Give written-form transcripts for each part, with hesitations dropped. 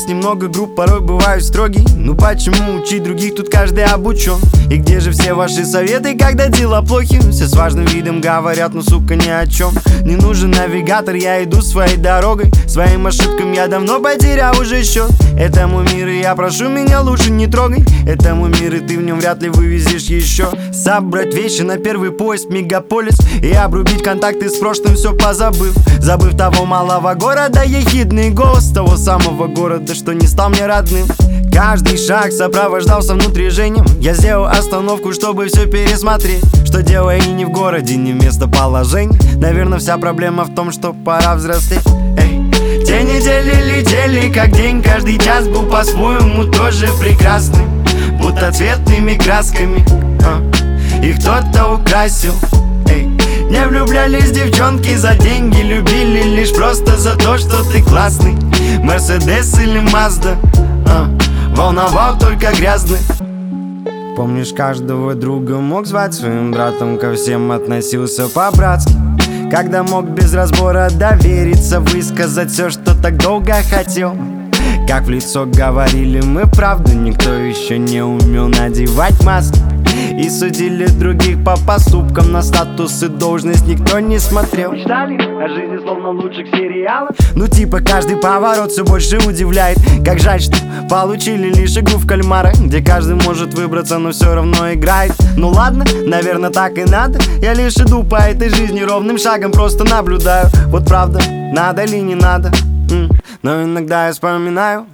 Секс немного груб, порой бываю строгий. Ну почему учить других, тут каждый обучен? И где же все ваши советы, когда дела плохи? Все с важным видом говорят, ну сука ни о чем. Не нужен навигатор, я иду своей дорогой. Своим ошибкам я давно потерял уже счет. Это мой мир, и я прошу, меня лучше не трогай. Это мой мир, и ты в нем вряд ли вывезешь еще. Собрать вещи на первый поезд в мегаполис и обрубить контакты с прошлым, все позабыв. Забыв того малого города, ехидный голос того самого города, что не стал мне родным. Каждый шаг сопровождался внутрижением. Я сделал остановку, чтобы все пересмотреть. Что дело и не в городе, не в местоположении. Наверное, вся проблема в том, что пора взрослеть. Эй. Те недели летели, как день, каждый час был по-своему тоже прекрасный. Будто цветными красками и кто-то украсил. Эй. Не влюблялись девчонки за деньги, любили лишь просто за то, что ты классный. Мерседес или Мазда, волновал только грязный. Помнишь, каждого друга мог звать своим братом, ко всем относился по-братски. Когда мог без разбора довериться, высказать все, что так долго хотел. Как в лицо говорили мы правду, никто еще не умел надевать маски. И судили других по поступкам, на статус и должность никто не смотрел. Мечтали о жизни словно лучших сериалов. Ну типа каждый поворот все больше удивляет. Как жаль, что получили лишь игру в кальмара, где каждый может выбраться, но все равно играет. Ну ладно, наверное так и надо. Я лишь иду по этой жизни ровным шагом, просто наблюдаю. Вот правда, надо ли не надо, но иногда я вспоминаю.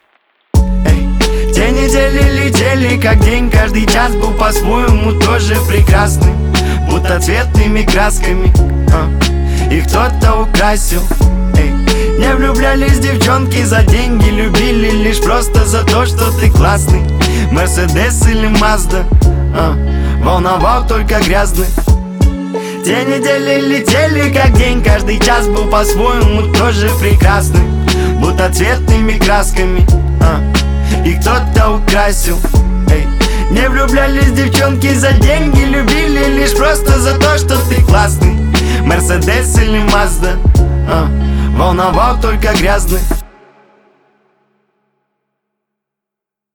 Те недели летели, как день, каждый час был по-своему тоже прекрасный. Будто цветными красками и кто-то украсил. Эй. Не влюблялись девчонки за деньги, любили лишь просто за то, что ты классный. Мерседес или Мазда, волновал только грязный. Те недели летели, как день, каждый час был по-своему тоже прекрасный. Будто цветными красками и кто-то украсил. Эй. Не влюблялись девчонки за деньги, любили лишь просто за то, что ты классный. Мерседес или Мазда, волновал только грязный.